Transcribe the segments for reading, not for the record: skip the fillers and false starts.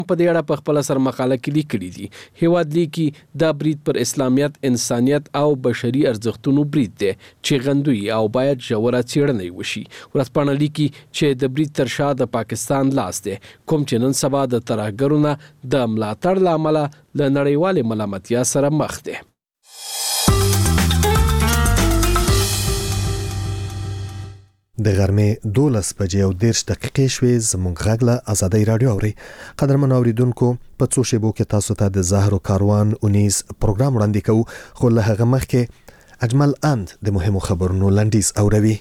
په دې اړه په خپل سر مقاله کې لیکلي دي. هیواد لیکي دا برید پر اسلامیت، انسانیت او بشري ارزښتونو برید دی چې غندوي او باید ژوره څېړنه وشي. ورځپاڼه لیکي چې د برید تر شا د پاکستان لاس دی، کوم چې نن سبا د ترهګرو نه د ملاتړ له امله له نړیوالې ملامتیا سره مخ دی. د غرمې 12:13 شوې. زموږ غږ له آزادۍ رادیو اوري. قدرمن اوریدونکو، په څو شیبو کې تاسو ته د زهر کاروان اونیز پروګرام وړاندې کوو، خو له هغه مخکې اجمل اند د مهمو خبرونو لنډیز اوروي.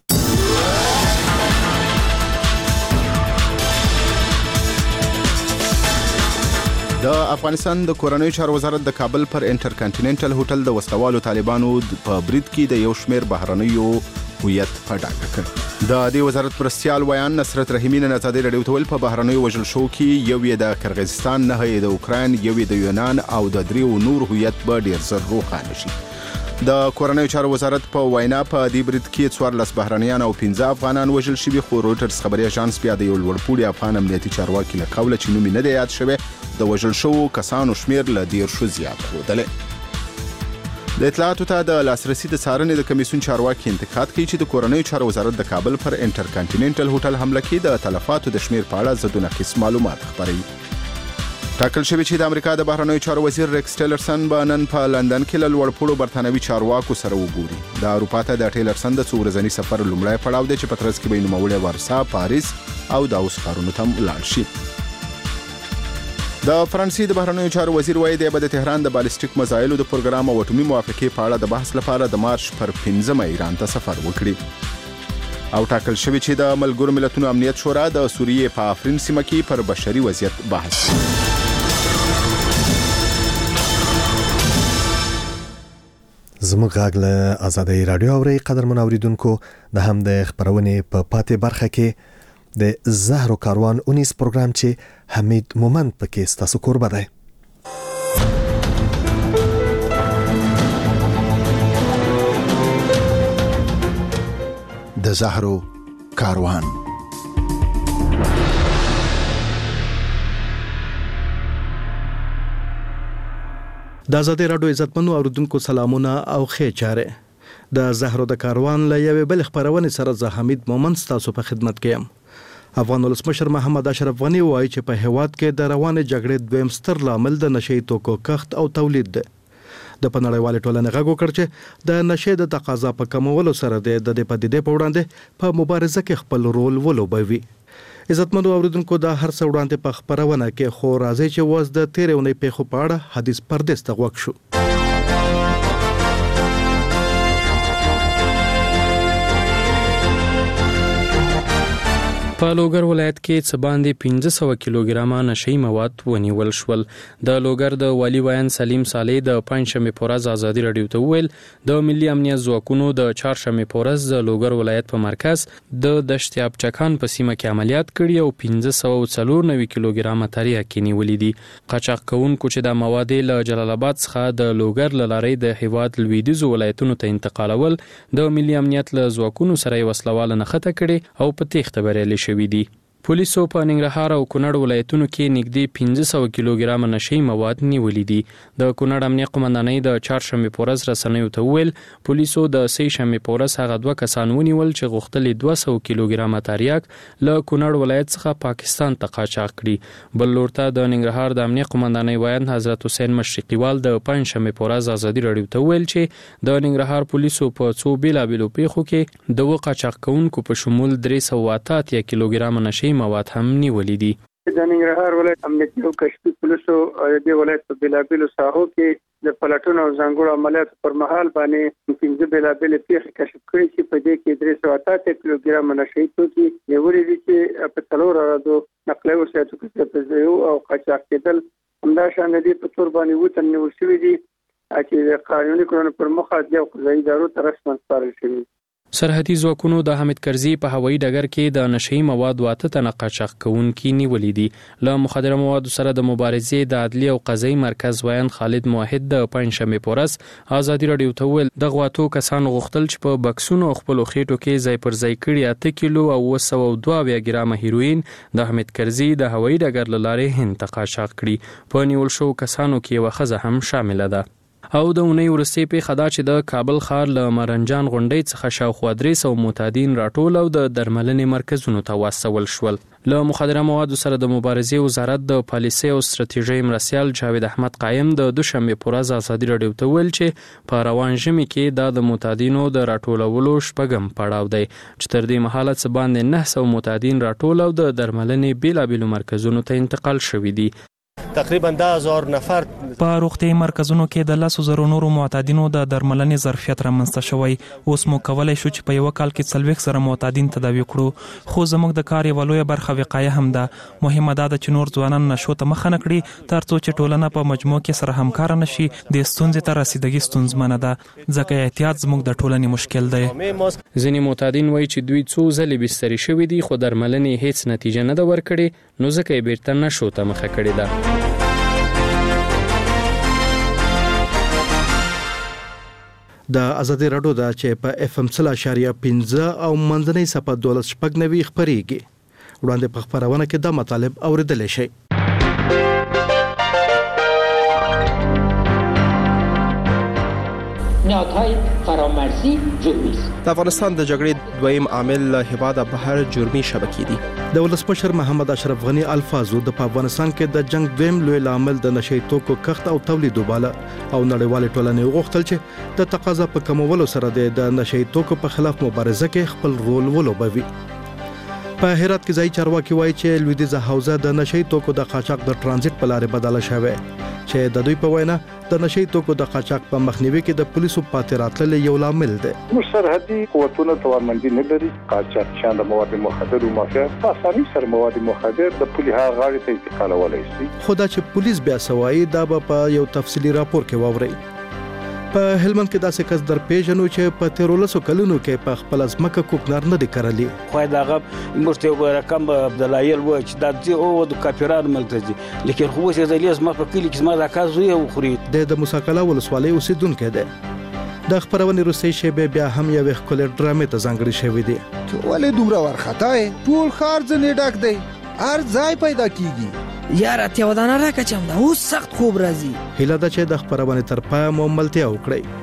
د افغانستان د کورنیو چارو وزارت د کابل پر انټر کانټیننټل هوټل د وسلوالو طالبانو په برید کې د یو شمېر بهرنیو هویت په ډاګه کړ. د دې وزارت مرستیال ویان نصرت رحیمي نن ازادي رادیو ته ویل په بهرنیو وژل شو کې یو یې د قرغیزستان، نه یې د اوکراین، یو یې د یونان او د دریو نور هویت به ډیر زر روښانه شي. د کورنیو چارو وزارت په وینا په دې برید کې 14 بهرنیان او 15 افغانان وژل شوي، خو روټرز خبري اژانس بیا د یو لوړپوړي افغان امنیتي چارواکي له قوله چې نوم نه دی یاد شوی د وژل شوو کسانو شمیر له 10 زیات ښودلی. د اطلاعاتو ته د لاسرسي د څارنې د کمیسیون چارواکي انتقاد کوي چې د کورنیو چارو وزارت د کابل پر انټر کانټیننټل هوټل حمله کې د تلفاتو د شمیر په اړه ضد نقیص معلومات خپروي. ټاکل شوی چې د امریکا د بهرنیو چارو وزیر ریکس ټیلرسن به نن په لندن کې له لوړپوړو برتانوي چارواکو سره وګوري. د اروپا ته د ټیلرسن د څو ورځني سفر لومړی پړاو دی چې په ترڅ کې به یې نوموړی ورسا، پاریس او داوس ښارونو ته ولاړ شي. د فرانسې د بهرنیو چارو وزیر وایي دی به د تهران د بالستیک میزایلو د پروګرام او اټومي موافقې په اړه د بحث لپاره د مارچ پر 15 ایران ته سفر وکړي. او ټاکل شوی چې د ملګرو ملتونو امنیت شورا د سوریې په افرین سیمه کې پر بشري وضعیت بحث کوي. زموږ غږ له آزادۍ رادیو اوري. قدرمن اوریدونکو، د هم د خبرونې په پاتې برخه کې د زهر کاروان اونیز پروګرام چې حمید مومند پکې ستاسو کوربه دی. د زهر کاروان. د آزادۍ رادیو عزتمنو اوریدونکو سلامونه او ښه چاره. د زهر د کاروان له یوې بل خبرونه سره زه حمید مومند ستاسو په خدمت کې یم. افغان ولسمشر محمد اشرف غنی وایي چې په هیواد کې د روانې جګړې دویم ستر لامل د نشي توکو کښت او تولید دی. د نړیوالې ټولنې غږ وکړ چې د نشي د تقاضا په کمولو سره د دې پدیدې په وړاندې په مبارزه کې خپل رول ولوبوي. عزتمنو اوریدونکو، دا هر څه وړاندې په خبرونه کې خو راځي چې وز د تیرې اونۍ پیښو په اړه حدیث پردیس ته غوږ شو. په لوګر ولایت کې څه باندې 1500 کیلوګرامه نشئی مواد ونیول شول. د لوګر د والی ویان سلیم صالح د پنځشنبه په ورځ آزادي رادیو ته ویل د ملي امنیت ځواکونو د چهارشنبه په ورځ د لوګر ولایت په مرکز د دشتیاب چکان په سیمه کې عملیات کړي او 1594 کیلوګرامه تریه کې نیولې دي. قاچاق کوونکو چې د مواد له جلال آباد څخه د لوګر لارې د هیواد لویدیځو ولایتونو ته انتقالول د ملي امنیت له ځواکونو سره وسلواله نښته کړي او په تېښته بریالي شوي دي. پولیسو په ننګرهار او کونړ ولایتونو کې نږدې 1500 کیلوګرامه نشئی مواد نیولې دي. د کونړ امنیه قومندانۍ د چهارشنبه په ورځ رسنیو ته ویل پولیسو د سې شنبه په ورځ هغه 2 کسان ونیول چې غوښتل 200 کیلوګرامه تریاک له کونړ ولایت څخه پاکستان ته قاچاق کړي. بل لورته د ننګرهار د امنیه قومندانۍ ویان حضرت حسین مشرقیوال د پنځشنبه په ورځ آزادي رادیو ته ویل چې د ننګرهار پولیسو په څو بیلابیلو پیښو کې د قاچاق کوونکو په شمول 388 کیلوګرامه نشئی مواد هم نیولې دي. د ننګرهار ولایت امنیتي او کشفي پولیسو د ولایت په بلابلو ساحو کې د پلټونو او ځانګړو عملیاتو پر مهال باندې 15 بلابل پیښې کشف کړې چې په دې کې 388 کیلوګرام نشئی توکي نیولې دي چې په څلور راځو نقل او ساتو کې په ځای او قاچاق کېدل همدا شان دي په تور باندې وته نیول شوې دي چې قانوني کړنو پر مخ د قضایي ادارو ته رسمن سپارل شوی. سرحدي ځواکونو د حامد کرزي په هوایي ډګر کې د نشئی موادو 8 تنه قاچاق کوونکي نیولې دي. له مخدره موادو سره د مبارزې د عدلي او قضایي مرکز ویان خالد موحد د پنځشنبه پورس ازادي رادیو ته ویل د غواتو کسانو غوښتل چې په بکسونو خپل خېټو کې ځای پر ځای کړي 8 کیلو او 102 ګرام هیروین د حامد کرزي د هوایي ډګر لاره هند ته قاچاق کړي. په نیول شو کسانو کې یو ښځه هم شامل ده. او د اونۍ ورستۍ پیښه دا چې د کابل ښار له مرنجان غونډۍ څخه شاوخوا 300 معتادین راټول او د درملنې مرکزونو ته واستول شول. له مخدره موادو سره د مبارزې وزارت د پالیسي او ستراتیژۍ مرستیال جاوید احمد قایم د دوشنبه پر ورځ ازادي رادیو ته ویل چې په روان ژمي کې د معتادینو د راټولولو شپږم پړاو دی چې تر دې مهاله څه باندې 900 معتادین راټول او د درملنې بیلابیلو مرکزونو ته انتقال شوي دي. تقریبا 10,000 نفر په روغتي مرکزونو کې د 100,000 نورو معتادینو د درملنې ظرفیت رامنځته شوی. اوس مو کولای شو چې په یو کال کې 40 معتادین تداوی کړو، خو زموږ د کار یو لوی برخه وقایه هم ده. مهمه ده چې نور ځوانان نشو ته مخ نه کړي ترڅو چې ټولنه په مجموع کې سره همکار نشي. د ستونزې ته رسیدګي ستونزمنه ده ځکه احتیاط زموږ د ټولنې مشکل دی. ځینې معتادین وایي چې دوی څو ځلې بستري شوي دي خو درملنې هیڅ نتیجه نه ده ورکړې، نو ځکه یې بیرته نشو ته مخه کړې ده. د ازادي رادیو د چې په FM 0.15 او منځنۍ صفه 12.9 خبريږي. وړاندې په خبرونه کې د مطالب اوریدل شي. نهادهای فرامرزی جرمی است. د افغانستان د جګړې دویم عامل له هیواده بهر جرمي شبکې دي. د ولسمشر محمد اشرف غنی الفاظو د افغانستان کې د جنگ دویم لوی عامل د نشئی توکو کښت او تولید وباله او نړیوال ټولنې غوښتل چې د تقاضا په کمولو سره د نشئی توکو په خلاف مبارزه کې خپل رول ولوبوي. په هرات کې ځای چارواکي وایي چې لویدیځه حوزه د نشئی توکو د قاچاق د ترانزیت په لارې بدله شوه چې د دوی په وینا د نشئی توکو د قاچاق په مخنیوي کې د پولیسو پاتې راتلل یو لامل دی. سرحدي قوتونه توانمندي نه لري. قاچاق شان د مواد مخدر او مافیا په اسانۍ سره مواد مخدر د پولیسو غاړې ته انتقالولای شي. خو دا چې پولیس بیا سوایي دا په یو تفصیلی راپور کې واوري. په هلمند کې داسې کس در پیژنو چې په 13 کلونو کې په خپل ځمکه کوکنار نه دی کرلی. خو دا غو مرته رقم عبدالایل و چې د دې او د کاپیران ملتزي لیکن خو څه زلیز ما په کلی کې ما دا کار زوی او خوري د مساکله ولسوالۍ اوسیدونکو دی. د خبرونه روسي شی بیا هم یو خپل ډرامې ته ځانګړي شوی دی. ولې دومره ورخته ټول خار ځنې ډک دی هر ځای پیدا کیږي. یار اتیا ودانه راکچم دا اوس سخت خوب راځي. هیله ده چې د خبرونه تر پای مو ملتیا وکړي.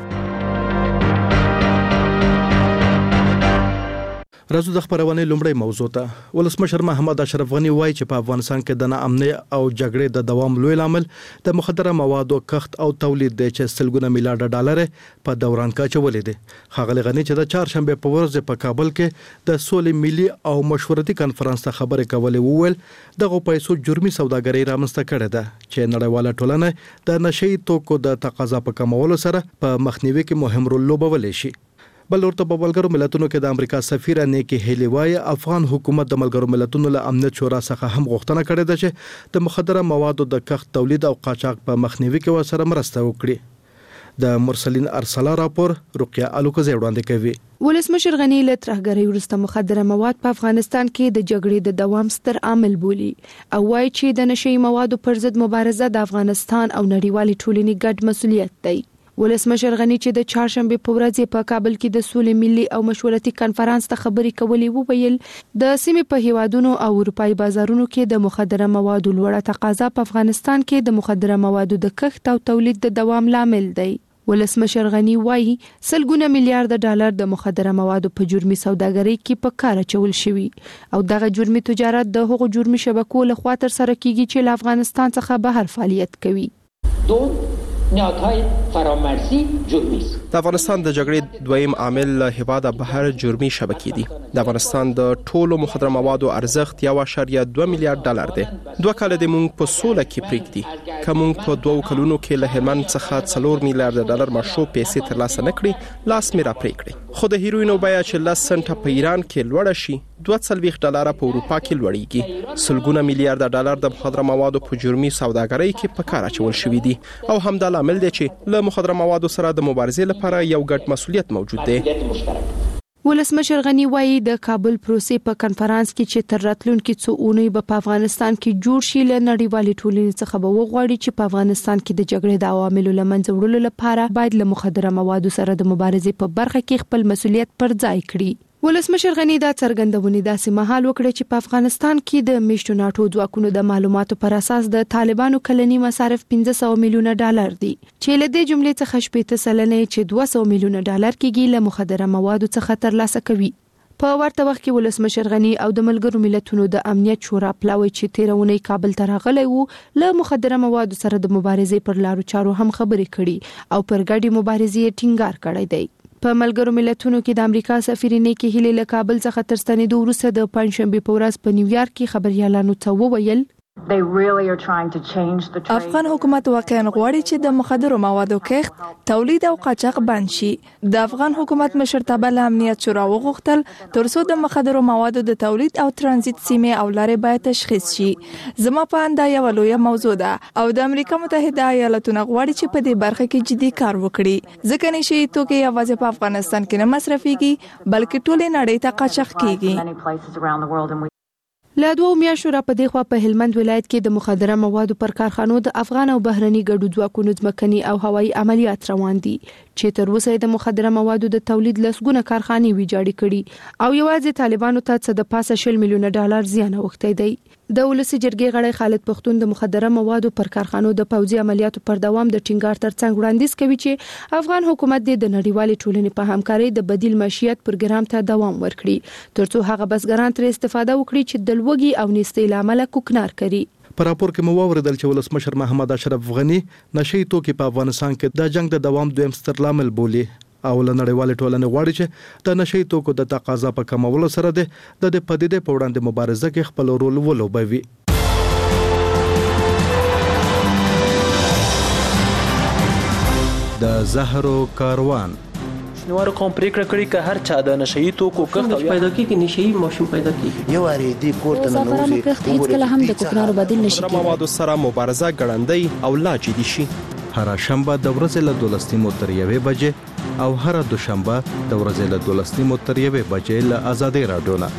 راځو د خبرونه لومړی موضوع ته. ولسمشر محمد اشرف غنی وایي چې په افغانستان کې د ناامنۍ او جګړې د دوام لوی عامل د مخدره موادو کښت او تولید دی چې سلګونه میلیارډ ډالر په دوران کې چولې دي. ښاغلی غنی چې د چهارشنبه په ورځ په کابل کې د سولې ملي او مشورتي کانفرنس ته خبرې کولې وویل دغه پیسو جرمي سوداګري رامنځته کړې ده چې نړیواله ټولنه د نشئی توکو د تقاضا په کمولو سره په مخنیوي کې مهم رول لوبولی شي. بل ورته په ملګرو ملتونو کې د امریکا سفیر نیکی هیلی وایي افغان حکومت د ملګرو ملتونو له امنیت شورا څخه هم غوښتنه کړې ده چې د مخدره موادو د کښت تولید او قاچاق په مخنیوي کې ورسره مرسته وکړي. د مرسلین ارسلا راپور رقیه الوکزی وړاندې کوي. ولسمشر غنی له ترهګرۍ وروسته مخدره مواد په افغانستان کې د جګړې د دوام ستر عامل بولي او وایي چې د نشئی موادو پر ضد مبارزه د افغانستان او نړیوالې ټولنې ګډ مسؤلیت دی. ولسمشر غنی چې د چهارشنبه په ورځ په کابل کې د سولې ملي او مشورتي کانفرنس ته خبرې کولې وویل د سیمې په هیوادونو او اروپאי بازارونو کې د مخدره موادو لوړه تقاضا په افغانستان کې د مخدره موادو د کښت او تولید د دوام لامل دی. ولسمشر غنی وایي سلګونه میلیارډ ډالر د مخدره موادو په جرمي سوداګرۍ کې په کار اچول شوی او دغه جرمي تجارت د هغو جرمي شبکو له خوا تر سره کیږي چې له افغانستان څخه بهر فعالیت کوي. نهادهای فرامرزی جرمی است. د افغانستان د جګړې دویم عامل له هیواده بهر جرمي شبکې دي. د افغانستان د ټولو مخدره موادو ارزښت 1.2 میلیارډ ډالر دی. 2 کال د مونږ په سوله کې پریږدي که مونږ په 2 کلونو کې له هلمند څخه 4 میلیارډ ډالر مشروع پیسې ترلاسه نکړي لاس مې را پرې کړی. خو د هیروینو بیه چې 10 سنټه په ایران کې لوړه شي 240 ډالر په اروپا کې لوړیږي. سلګونه میلیارډ ډالر د مخدره موادو په جرمي سوداګرۍ کې په کار اچول شوی دي او همدا عامل دی چې له مخدره موادو سره د مبارزې لپاره یو ګډ مسؤلیت موجود دی. ولسمشر غنی وایي د کابل پروسې په کنفرانس کې چې تر راتلونکي څو اونۍ په افغانستان کې جوړ شي له نړیوالې ټولنې څخه به وغواړي چې په افغانستان کې د جګړې د عواملو له منځه وړلو لپاره باید له مخدره موادو سره د مبارزې په برخه کې خپل مسؤلیت پر ځای کړي. ولسمشر غنی دا څرګندونې داسې مهال وکړه چې په افغانستان کې د میشتو ناټو ځواکونو د معلوماتو پر اساس د طالبانو کلنی مصارف 1500 میلیونه ډالر دي چې له دې جملې څخه 80 سلنه چې 200 میلیونه ډالر کېږي له مخدره موادو څخه ترلاسه کوي. په ورته وخت کې ولسمشر غنی او د ملګرو ملتونو د امنیت شورا پلاوی چې تیرونی کابل ته راغلی وو له مخدره موادو سره د مبارزې پر لارو چارو هم خبرې کړي او پر ګډي مبارزې ټینګار کړی دی. په ملګرو ملتونو کې د امریکا سفیرینې کې هیله له کابل څخه تر ستنېدو وروسته د پنځشنبه په ورځ په نیویارک کې خبريالانو ته وویل افغان حکومت واقعا غواړي چې د مخدرو موادو کښت، تولید او قاچاق بند شي. د افغان حکومت مشرتابه له امنیت شورا وغوښتل ترڅو د مخدرو موادو د تولید او ترانزیت سیمې او لارې باید تشخیص شي. زما په اند دا یو لویه موضوع ده او د امریکا متحده ایالاتونو غواړي چې په دې برخه کې جدي کار وکړي. ځکه نشي توکي یوازې په افغانستان کې نه مصرفيږي بلکې ټولې نړۍ ته قاچاق کیږي. له 2 میاشتو را په دې خوا په هلمند ولایت کې د مخدره موادو پر کارخانو د افغان او بهرني ګډو ځواکونو ځمکني او هوایي عملیات روان دي چې تر اوسه د مخدره موادو د تولید لسګونه کارخانې ویجاړې کړي او یوازې طالبانو ته څه د پاسه 10 میلیونه ډالر زیان اوښتی دی. د ولسی جرګې غړی خالد پښتون د مخدره موادو پر کارخانو د پوځي عملیاتو پر دوام د ټینګار ترڅنګ وړاندیز کوي چې افغان حکومت د نړیوالې ټولنې په همکارۍ د بدیل معیشت پروګرام ته دوام ورکړي ترڅو هغه بسګران تر استفاده وکړي چې د لوګي او نېستۍ لامل کوکنار کړي. په راپور کې مو واوریدل چې ولسمشر محمد اشرف غنی نشئی توکي په افغانستان کې د جنگ د دوام دویم ستر لامل بولي او له نړیوالې ټولنې غواړي چې د نشئی توکو د تقاضا په کمولو سره د پدیدې په وړاندې مبارزه کې خپل رول ولوبوي. د زهرو کاروان نوارو کوم پریکړه کړې چې هر چا د نشئی توکو کښت پیدا کیږي نشئی ماشوم پیدا کیږي یو اړې دی کوټه نه نوځي هیڅ کله هم د کوکنارو بدیل نشي کېدای. موادو سره مبارزه ګړندۍ او لا جدي شي. هر شنبه د ورځې له 12 تر 1 بجې او هر دوشنبه د ورځې له 12 تر 1 بجې له آزادۍ رادیو نه.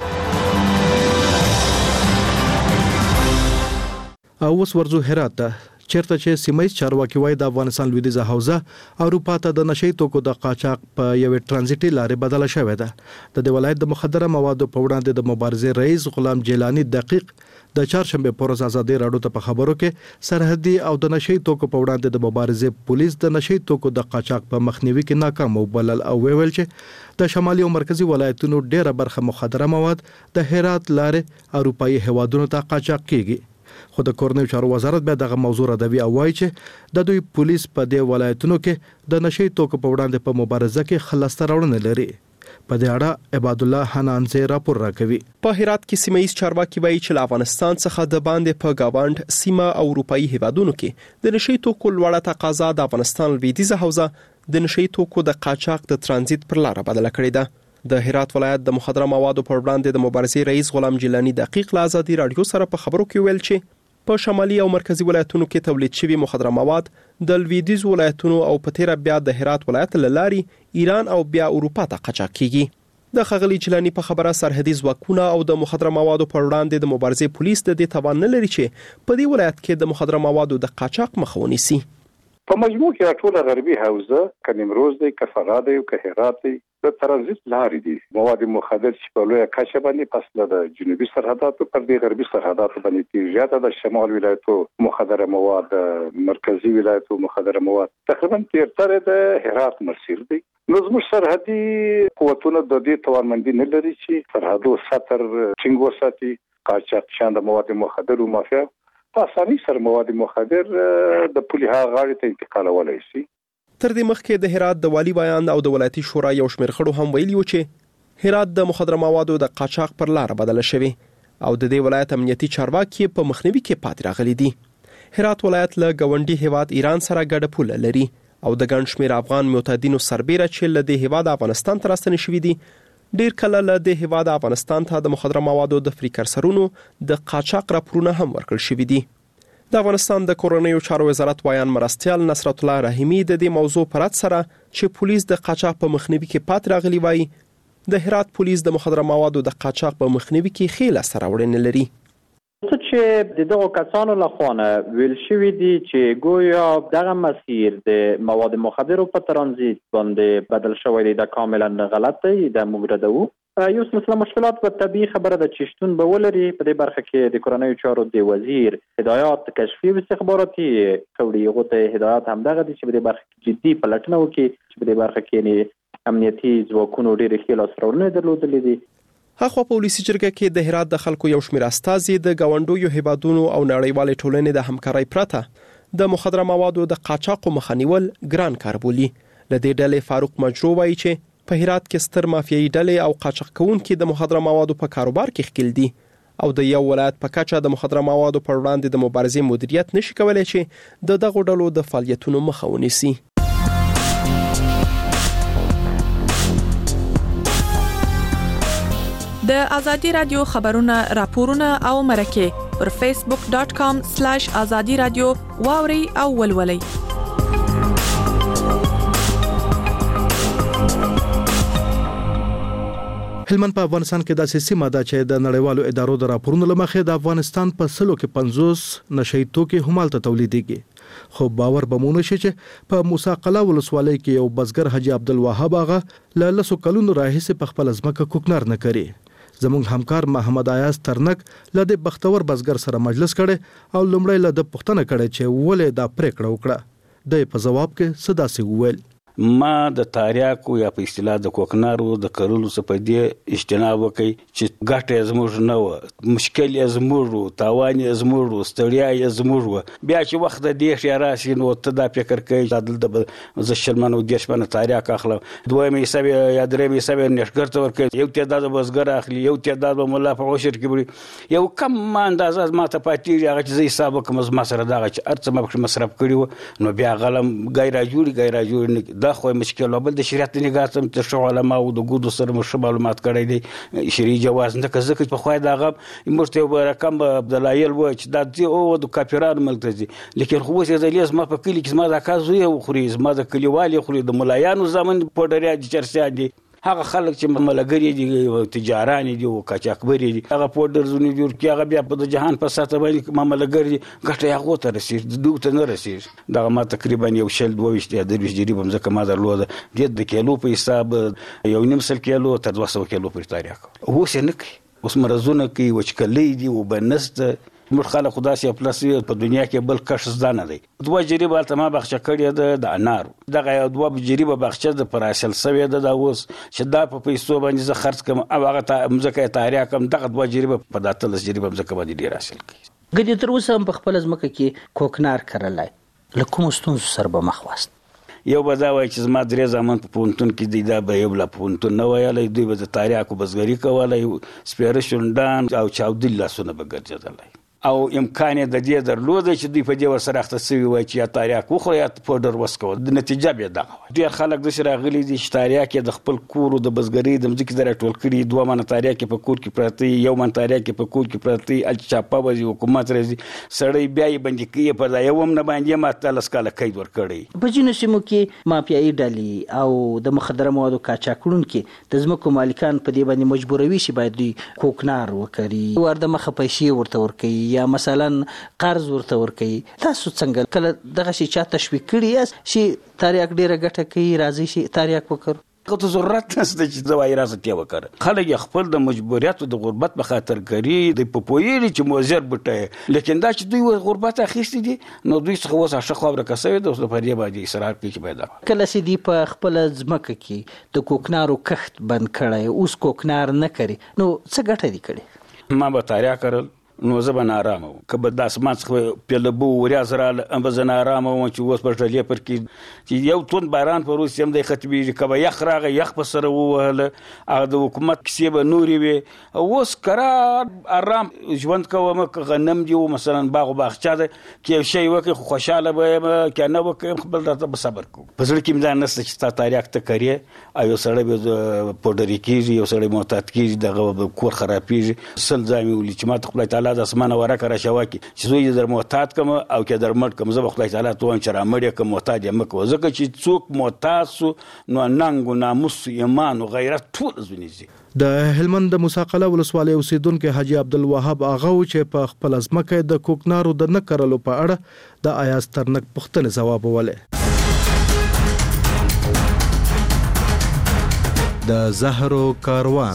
او اوس ورځو هرات ته چیرته چې سیمایي چارواکي وای د افغانستان لویدیځه حوزه اروپا ته د نشئی توکو د قاچاق په یو ترانزیټي لارې بدله شوې ده. د ولایت د مخدره موادو په وړاندې د مبارزې رئیس غلام جیلانی دقیق د چهارشنبه پر ورځ آزادۍ رادیو ته په خبرو کې سرحدي او د نشئی توکو په وړاندې د مبارزې پولیس د نشئی توکو د قاچاق په مخنیوي کې ناکام وبلل او ویل چې د شمالي او مرکزی ولایتونو ډیره برخه مخدره مواد د هرات لارې اروپאי هوادونو ته قاچاق کیږي. خو د کورنیو چارو وزارت به دغه موضوع ردوي او وایي چې د دوی پولیس په دې ولایتونو کې د نشئی توکو په وړاندې په مبارزه کې خلاسته راوړنه لري. په دې اړه عباد الله حنانزه راپور راکوي. په هرات کې سیمایي چارواکي وایي چې افغانستان څخه د باندې په گاوند سیمه او اروپאי هیوادونو کې د نشئی توکو لوړه تقاضا د افغانستان لویدیځه حوزه د نشئی توکو د قاچاق د ترانزیت پر لار بدله کړې ده. د هرات ولایت د مخدره موادو پر وړاندې د مبارزې رئیس غلام جیلانی دقیق له آزادۍ رادیو سره په خبرو کې ویل چې په شمالي او مرکزی ولایتونو کې تولید شوی مخدره مواد د لویدیځ ولایتونو او په تیر بیا د هرات ولایت لاري ایران او بیا اروپا ته قاچاق کیږي. د خغلی جیلانی په خبره سرحدي ځواکونه او د مخدره موادو پر وړاندې د مبارزې پولیس د دې توان نه لري چې په دې ولایت کې د مخدره موادو د قاچاق مخه ونیسي. په مجموع کې ټول غربي حوزه کنیمروز دی کفرات دی او هرات دی د ترانزیت لارې دي. مواد مخدر چې په لویه کچه باندې پس د جنوبي سرحداتو پر دې غربي سرحداتو باندې تیزیاته د شمال ولایتو مخدره مواد مرکزی ولایتو مخدره مواد تقریبا تیرتر د هرات مسیر دی. نو زموږ سرحدي قوتونه د دې توانمندي نه لري چې سرحدو ساتر ټینګ وساتي. قاچاقچیان د مواد مخدر او مافیا په اسانۍ سره مواد مخدر د پولیها غاړې ته انتقالولای شي. تر دې مخکې د هرات د والی بیان او د ولایتي شورا یو شمېر خړو هم ویلي و چې هرات د مخدره موادو د قاچاق پر لار بدله شوی او د دې ولایت امنیتي چارواکي په مخنیوي کې پاتې راغلي دي. هرات ولایت له ګاونډي هیواد ایران سره ګډه پوله لري او د ګڼ شمېر افغان معتادینو سربیره چې له دې هیواد افغانستان ته راستنې شوي دي ډیر کله له دې هیواد افغانستان ته د مخدره موادو د فریکرسرونو د قاچاق راپورونه هم ورکړل شوي دي. د افغانستان د کورنیو چارو وزارت وایان مرستیال نصرت الله رحیمی د دې موضوع پرات سره چې پولیس د قاچاق په مخنیوي کې پات راغلی وای د هرات پولیس د مخدره موادو د قاچاق په مخنیوي کې ښې لاسته راوړنې لري. څه چې دغه کسانو لخوا ویل شوی دي چې ګویا دغه مسیر د مواد مخدرو په ترانزیت باندې بدل شوی دی، دا کاملا غلط دی، دا موږ ردوو. یو څه مشکلات په طبيعي خبره د چشتون به ولري. په دې برخه کې د کورنیو چارو د وزیر هدایات کشفي او استخباراتي کړي، غوته هدایت هم دغه دي چې په دې برخه کې جدي پلټنه وکړي، چې په دې برخه کې امنیتي ځواکونو ډېر ښه لاسوهنه درلودلې دي. هغه پولیسي جرګه کې د هرات د خلکو یو شمېر استازي د گاونډیو هیوادونو او نړیوال ټولنې د همکارۍ پرته د مخدره موادو د قاچاق مخنیول ګران کار بولي. لدې ډلې فاروق مجرو وایي چې په هرات کې ستر مافیایي ډلې او قاچاق کوونکي د مخدره موادو په کاروبار کې ښکیل دي او د یو ولایت په کچه د مخدره موادو پر وړاندې د مبارزې مدیریت نشي کولای چې د دغو ډلو د فعالیتونو مخه ونیسي. د ازادي رادیو خبرونه، راپورونه او مرکه پر facebook.com/azadi radio واوري او ولولي. هلمند په افغانستان کې داسې سیمه ده چې د نړیوالو ادارو د راپورونو لمخې د افغانستان په سلو کې 50 نشئی توکي همالته تولیدېږي. خو باور به مونږ شي چې په موسی قلا ولسوالۍ کې یو بزګر حاجی عبدالوهاب آغا له لسو کلونو راهیسې په خپل ځمکه کوکنار نه کوي. زموږ همکار محمد ایاز ترنک له د بختور بزګر سره مجلس کړي او لومړی له د پښتنه کړي چې ولې دا پریکړه وکړه. د په جواب کې صدا سي وویل ما د تاریاکو یا په اصطلاح د کوکنارو د کرلو څخه په دې اجتناب وکړي چې ګټه زموږ نه و، مشکل یې زموږ و، تاوان یې زموږ و، ستړیا یې زموږ و. بیا چې وخت د دې ښه راشي نو ته دا فکر کوي چې دلته زه شلمن او دیش باندې تاریاک اخلم، دویمې حساب یا درېمې حساب نشګر ته ورکوي، یو تعداد بزګر اخلي، یو تعداد به مولا په عشر کې وړي، یو کم اندازه ما ته پاتې هغه چې زه حساب وکم ما سره دغه چې ارڅ ما مصرف کړی و نو بیا غلم غیر جوړي دا خو مشکل بل د شریعت نگاه ته تر شو علماء او د ګودو سره مشه معلومات کړی دي شری جواز نه کزه په خوای دا غب مرته رقم عبدالایل و چې د او د کافرانو ملتزي لیکن خو څه د لیز ما په کلی کې ما دا کازو یو خوري ما د کلیوالي خوري د ملایانو زمن په ډریاج چرسا دي هغه خلک چې ملګری دي تجاران دي او کاچاکبري دي هغه پودر زونی جوړ کی هغه بیا په جهان په ساته باندې ملګری ګټه هغه ته رسید دوته نه رسید دا ما تقریبا یو شل 22 د 20 جریب مزه ما درلوده د کیلو په حساب یو نیم سل کیلو تر 200 کیلو پر تاریخ هو څنګه اوس مرزونه کوي وچکلې دي وبنست موږ خلک خدا سي پلس په دنیا کې بل کش زدانه دی دوه جریبه ته ما بخښه کړی د انار دغه دوه جریبه بخښه د پراسل سوي د اوس چې دا په پیسو باندې زه خرڅ کوم او هغه مزکه تاریخ کوم دغه دوه جریبه په داتل جریبه مزکه باندې ډیر حاصل کړي ګډي تر اوسه په خپل ځمکه کې کوکنار کړلای لکه مستون سر به مخواست یو بځاوي چې زما درې زمان په پونتون کې دی دا به یو لا پونتون نه ویلای دوی به تاریخ او بزګری کولای سپیره شوندان او چاودل لاسونه به ګرځیدلای او امکان د دې درلوده چې دوی په دې ورسره اخته سوي وای چې یا تاریخ خو یا پودر وسکو د نتیجه به دغه ډیر خلک د شره غلي دي چې تاریخ کې د خپل کور او د بزګری د مځکې در ټول کړي دوه من تاریخ کې په کور کې پراته یو من تاریخ کې په کور کې پراته ال چاپا وځي حکومت راځي سړی بیا یې باندې کوي په دا یو نه باندې ماته لسکاله قید ور کړی په جنو سیمو کې مافیایي ډلې او د مخدره موادو کاچاکړون کې د ځمکو مالکان په دې باندې مجبوروي شي باید دوی کوکنار وکړي ورده مخه پیسې ورته ورکړي یا مثلا قرض ورته ورکړي تاسو څنګه کله دغه شي چا تشویق کړی یاست چې تاریخ ډیره ګټه کوي راځي شي تاریخ وکړو کوته ضرورت نشته چې زوای راځي تی وکړه خلک خپل د مجبوریت او د غربت په خاطر کوي د پپویری چې موزر بټه لیکن دا چې دوی غربت اخیستي دي نو دوی څه وسه شخوره کسوي د اوس په دې باندې اصرار کوي چې پیدا کله سي دی په خپل ځمکه کې د کوکنارو کښت بند کړي اوس کوکنار نه کوي نو څه ګټه دي کړي ما به تاریخ کړل نو زه نارامه کبه د اسمان څخه پیلبو وریا زرا ام زه نارامه و چې اوس په ټلې پر کې چې یو تون باران پر اوس هم د ختمي کبه یخ راغه یخ په سره وهله هغه د حکومت کیسه به نوري وي اوس قرار آرام ژوند کوم غنم دی مثلا باغ باغچا ده کې شی وکي خوشاله به کنه وکي خپل راته صبر کو په ځل کې مدان نست چې تا تاریخ ته کوي ایو سره به پودري کیږي یو سره معتاد کیږي دغه کور خرابېږي سل ځامي ولې چې ما خپل تعالی تعالی د اسمانه ورکه راشوه کی چې زوی در محتاط کم او کې در مړ کم زه به خدای تعالی ته وایم چې را مړ کم محتاج یې مکو ځکه چې څوک محتاط سو نو ننګ ناموس ایمان او غیرت ټول زونیږي. د هلمند د موسی قلعه ولسوالۍ اوسیدونکو حاجی عبدالوهاب اغا چې په خپل ځمکه د کوکنارو د نه کرلو په اړه د ایاز ترنک پوښتنې ځواب ولې. د زهرو کاروان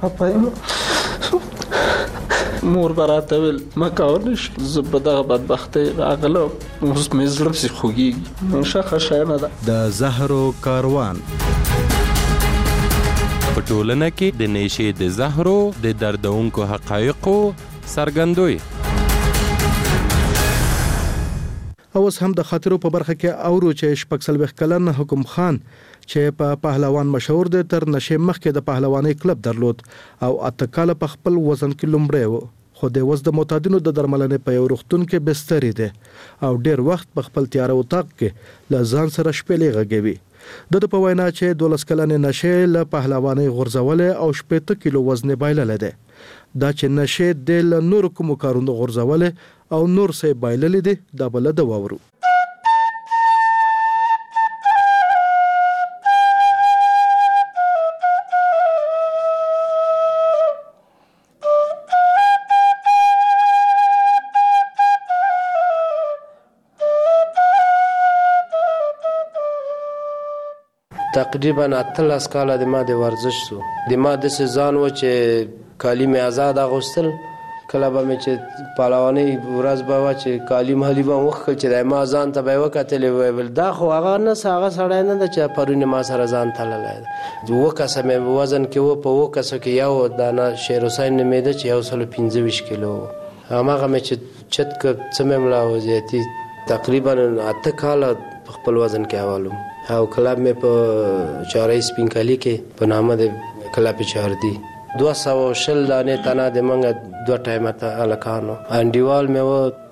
مور براته ویل ما کولش زه په دغه بدبختۍ راغلم اوس مې زړه پسې خوږېږي نشه ښه نه ده. د زهرو کاروان په ټولنه کې د نشې د زهرو د دردونکو حقایقو څرګندوي. اوس هم د خاطرو په برخه کې اورو چې شپږ څلوېښت کلن حکم خان چې په پهلوان مشهور دی تر نشې مخکې د پهلوانۍ کلب درلود او 8 کاله په خپل وزن کې لومړی و خو د وز د معتادینو د درملنې په یو روغتون کې بسترې دی او ډیر وخت په خپل تیاره اتاق کې له ځان سره شپېلې غږوي. د په وینا چې 12 کلنې نشې له پهلوانۍ غورځولې او 18 کیلو وزن بایللې ده. دا چې نشې د نور کوم کارونو غورځولې او نور سه بایللې دي دا بل د وورو. تقریبا 18 کاله د ما د ورزش سو د ما د سزان و چې کالی می آزاد اغوستل کله به مې چې پهلوانۍ ورځ به وه چې کالي محلي به وښکل چې د ما ځان ته به یې وکتلې ویل دا خو هغه نه هغه سړی نه ده چې پرون ما سره ځان تللی ده. 2 کسه مې وزن کې و په 2 کسو کې یو دانه شیر حسین نومېده چې 125 کیلو هماغه مې چې چت که څه مې ملا و زیاتي تقریبا 8 کاله په خپل وزن کې اولم او کلاب مې په چارۍ سپینکالي کې په نامه د کلاب چاردي 220 دانې تنه د منګه 2 ټایمه ته الکانو انډیوال مې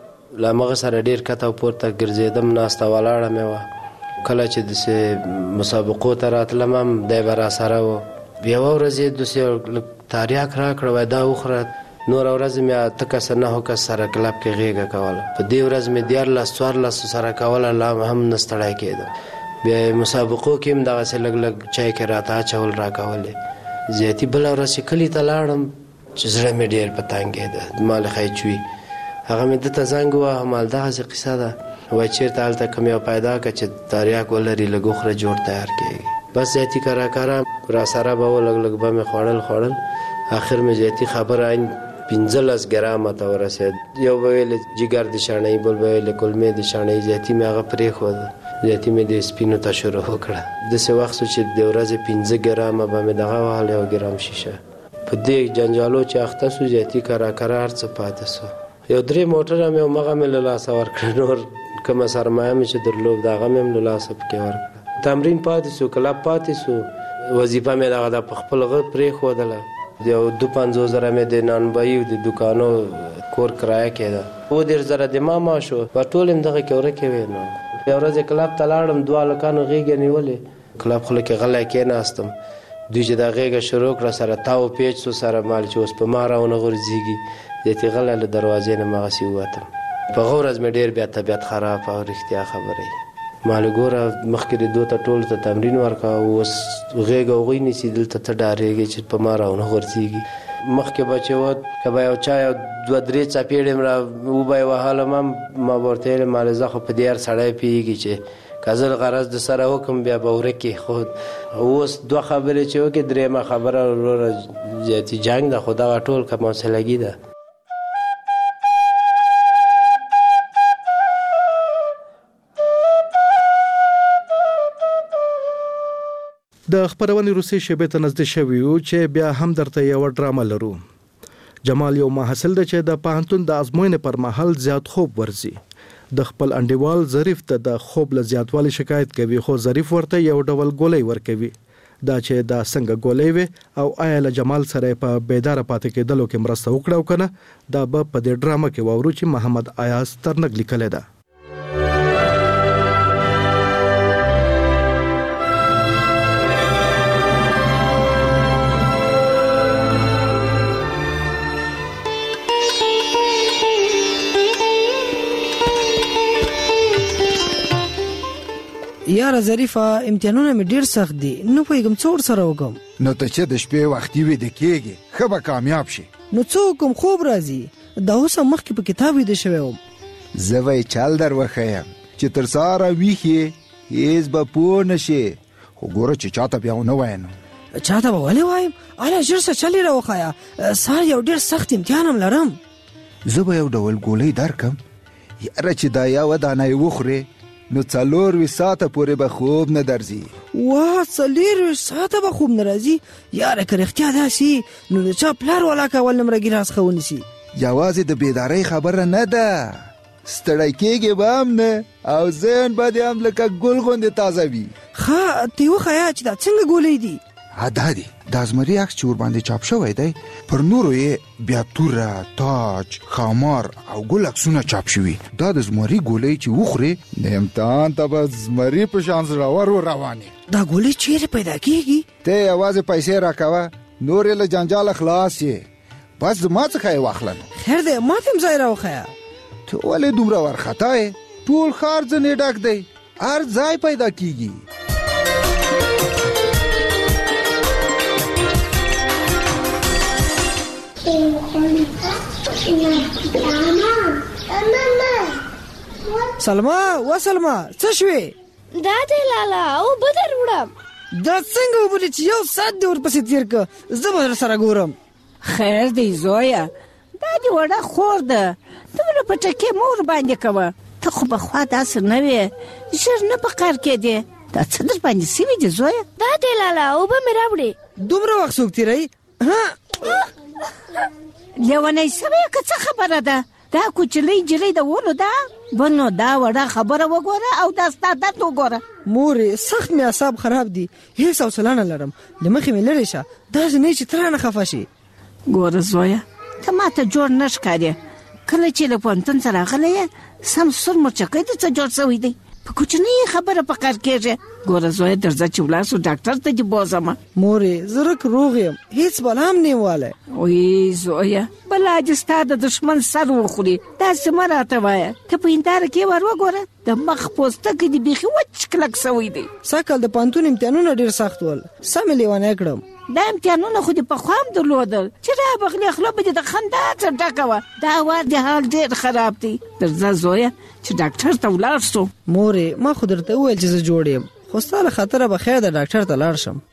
و لا مغه سره ډیر کته پورته ګرځیدم ناسته ولاړه مې و کله چې د مسابقو ته راتلم هم دی به را سره و بیا ورځې داسې تاریاک راکړه وای دا وخوره نور ورځ مې 8 کسه 9 کس سره کلاب کې غېږه کوله په دې ورځ مې 14 سره کوله لا هم نه ستړی کېدم بیا مسابقو کې هم دغسې لږ لږ چای کې راته اچول راکولې زیاتي بله ورځ چې کلي ته لاړم چې زړه مې ډېر په تنګېده ما له خیچوي هغه مې ده ته زنګ وواهه مال دغسې قصه ده وایي چېرته هلته کوم یو پیدا کړه چې تاریاک ولري لږ وخوره جوړ تیار کېږي بس زیاتي کره را سره به و لږ لږ به مې خوړل آخر مې زیاتي خبره 15 ګرامه ته ورسېد یو به ویل جګر د شاڼۍ بل به ویل کلمې د شاڼۍ زیاتي مې هغه پرېښوده زیاتي مې د سپینو ته شروع وکړه داسې وخت سو چې د ورځې 15 ګرامه به مې دغه وهل 1 ګرام شیشه په دې جنجالو چې اخته سو زیاتي کره هر څه پاتې سو یو 3 موټره مې همغه مې له لاسه ورکړه نور کومه سرمایه مې چې درلود هغه مې هم له لاسه پکې ورکړه تمرین پاتې سو کلب پاتې سو وظیفه مې دغه د خپل غږ پرېښودله یو 250 زره مې د نانبایي د دوکانو کور کرایه کېده 2 زره د ما معاش و په ټول هم دغه کې ورکې وې نو یو ورځ کلاب ته لاړم 2 هلکانو غېږه نیولې کلاب خوله کې غلی کېناستم دوی چې دا غېږه شروع کړه سره تاو پیچ سو سره مال چې اوس په ما راونه غورځېږي زیاتي غلی له دروازې نه مغسې ووتم په هغه ورځ مې ډېر بیا طبیعت خراب او رښتیا خبرې مالې ګوره مخکې د 2 ته ټولو ته تمرین ورکوه اوس غېږه هغوی نیسي دلته ته ډارېږې چې په ما راونه غورځېږي مخکې به چې و که به یو چا یو 2-3 څپېړې م را وبه یې وهلم هم ما به ورته ویلې مالې زه خو په دې هر سړی پوهېږي چې که زه غرض د سره وکړم بیا به ورکې خو اوس 2 خبرې چې وکړې 3مه خبره وروره زیاتي جنګ ده خو دغه ټول که حوصلګي ده د خبرونې روسي شبې ته نږدې شوي وو چې بیا هم درته یو ډرامه لرو. جمال یو محصل دی چې د پوهنتون د ازموینې پر مهال زیات خوب ورځي. د خپل انډیوال ظریف ته د خوب له زیاتوالي شکایت کوي خو ظریف ورته یو ډول ګولۍ ورکوي دا چې دا څنګه ګولۍ وي او آیا له جمال سره په بیداره پاتې کېدلو کې مرسته وکړه او کنه دا به په دې ډرامه کې واورو چې محمد ایاز ترنګ لیکلی ده. یاره ظریفه امتحانونه مې ډیر سخت دي نو پوهېږم څه ورسره وکړم نو ته چې د شپې وختي ویده کېږې ښه به کامیاب شي نو څه وکړم خوب راځي دا اوس هم مخکې په کتاب ویده شوی وم زه به یې چل در وښیم چې تر سهاره ویښ یې هېڅ به پوه نه شې خو ګوره چې چاته بیا ونه وایې نو چاته به ولې وایم اله ژر څه چل یې راوښیه سهار یو ډېر سخت امتحان هم لرم زه به یو ډول ګولۍ درکم یاره چې دا یوه دانه یې وخورې نو 4 ساعته پورې به خوب نه درځي واه 4 ساعته به خوب نه راځي یاره که رښتیا داسې نو د چا پلار والا کول نه مرګي راس ښه ونیسي یوازې د بیدارۍ خبره نه ده ستړی کېږې به هم نه او ذهن به دې هم لکه ګل غوندې تازه وي ښه ته یې وښیه چې دا څنګه ګولۍ دي دا دی دا زمري عکس چې ورباندې چاپ شوی دی پر نورو یې بیا توره تاج خامار او ګل عکسونه چاپ شوي دا د زمري ګولۍ چې وخورې د امتحان ته به زمري په شان زړور روانې دا ګولۍ چیرې پیدا کېږي ته یوازې پیسې راکوه نور یې له جنجاله خلاص یې بس زما څخه یې واخله خیر دی ما ته هم ځای راوښیه ته ولې دومره وارخطا یې ټول ښار ځنې ډک دی هر ځای پیدا کېږي سلما و سلما څه شوې دا دی لالا او بدر وړم دا څنګه وبلی چې یو ساعت دې ورپسې تېر که زه به سره ګورم خیر دی زویه دا دې وړه خور ده دومره په ټکې مه ورباندې کوه ته خو پخوا داسې نه وې ژر نه په قهر کېدې دا څه در باندې سوي دي زویه دا دی لالا اوبه مې راوړې دومره وخت څوک تېروي لیونی سوی که څه خبره ده دا کوچنۍ نجلۍ د ولو ده بنو دا وړه خبره وګوره او دا ستا درد وګوره مورې سخت مې اعصاب خراب دي هېڅ حوصله نه لرم له مخې مې لرې شه داسې نه چې ته رانه خفه شي ګوره زویه ته ماته جوړ نه ښکارې کله چې له پوهنتون څه راغلی یې سم سور مرچکی دې څه جوړ شوی دی په کوچنۍ خبره په قهر کېږې ګوره زویه درځه چې ولاړ شو ډاکټر ته دې بوځمه مورې زه رک روغ یم هېڅ بلا هم نه والی وی زویه بلا دې ستا د دښمن سر وخوري داسې مه راته وایه ته په هنداره کې ور وګوره د مخ پوستکی دې بیخي وچ کلک شوی دی سږ کال د پوهنتون امتحانونه ډېر سخت ول سم یې لیونی کړم دا امتحانونه خو دې پخوا هم درلودل چې رابغلې خوله به دې د خندا څه ډکه وه دا وار دې حال ډېر خراب دی درځه زویه چې ډاکټر ته ولاړ شو مورې ما خو درته وویل چې زه جوړ یم خو ستا له خطره به خیر د ډاکټر ته لاړ شم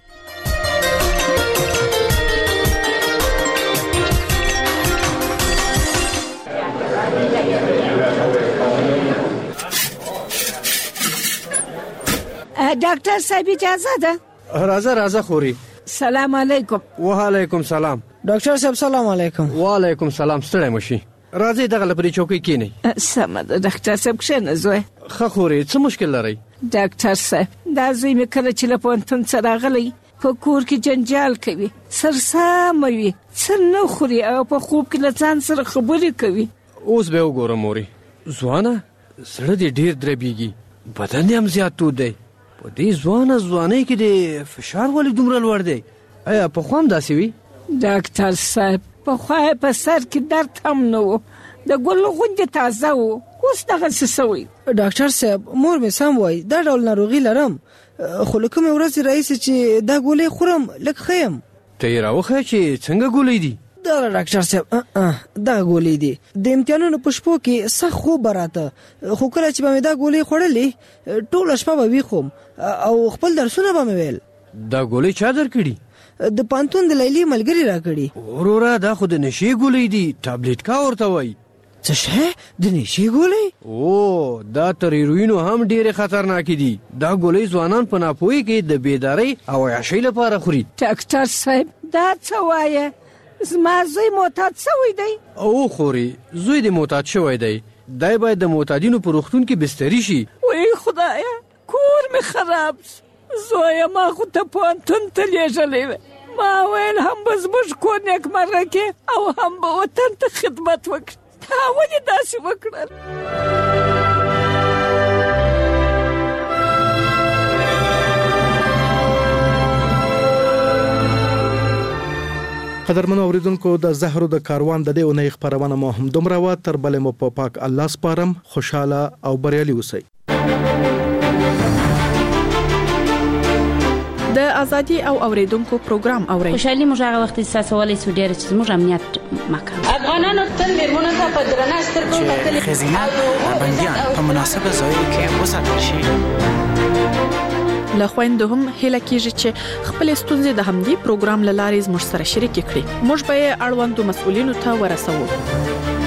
ډاکټر صاحب اجازه ده راځه خوري سلام علیکم وعلیکم سلام ډاکټر صاحب سلام علیکم وعلیکم سلام ستړی مشي راځي دغه لپاره چوکۍ کینی سمه ده ډاکټر صاحب کښېنه زوی ښه خوري څه مشکل لرئ ډاکټر صاحب دا زوی مې کله چې له پوهنتون څه راغلی په کور کې جنجال کوي سرسامه وي څه نه خوري او په خوب کې له ځان سره خبرې کوي اوس به وګورم مورې ځوانه زړه دې ډېر دربیږي بدن یې هم زیات تود دی په دې ځوانۍ کې د فشار ولې دومره لوړ دی آیا پخوا هم داسې وي ډاکټر صاحب پخوا یې په سر کې درد هم نه و د ګل غوندې تازه و اوس دغسې سوی ډاکټر صاحب مور مې سم وایي دا ډول ناروغي لرم خو له کومې ورځې راهیسې چې دا ګولۍ خورم لږ ښه یم ته یې راوښیه چې څنګه ګولۍ دي دا ډاکټر صاحب دغه ګولۍ دي د امتحانونو په شپو کې سخت خوب به راته خو کله چې به مې دا ګولۍ خوړلې ټوله شپه به ویښ وم او خپل درسونه به مې ویل دا ګولۍ چا درکړي د پوهنتون د لیلې ملګري راکړي وروره دا خو د نشې ګولۍ دي ټابلیټ کا ورته وایي څه شی د نشې ګولۍ او دا تر هیروینو هم ډېرې خطرناکې دي دا ګولۍ ځوانان په ناپوهۍ کې د بیدارۍ او عیاشۍ لپاره خوري ډاکټر صاحب دا څه وایه زما زوی معتاد شوی دی او خوري زوی دې معتاد شوی دی دی باید د معتادینو په روغتون کې بستري شي وای خدایه کور مې خراب زویه ما خو ته پوهنتون ته لېږلی وې ما ویل هم به زموږ کور نیکمرغه کې او هم به وطن ته خدمت وکړي تا ولې داسې وکړل قدرمنو اوریدونکو د زهرو د کاروان د دې اونۍ خبرونه مو هم دومره و تر بلې مو په پاک الله سپارم خوشاله او بریالي اوسئ د ازادي او اوریدونکو پروګرام اوري. خوشحالي موږ هغه وخت احساسولې سو ډېر چې موږ امنیت مکان افغانانو تل میرمنو ته په درنه سترګو کتل خزینه بنديان په مناسبه ځای کې وساتل شي. له خويندو هم هله کیږي چې خپل ستونزې د همدې پروګرام لارې زموږ سره شریک کړي. موږ به اړوندو مسؤلینو ته ورسوو.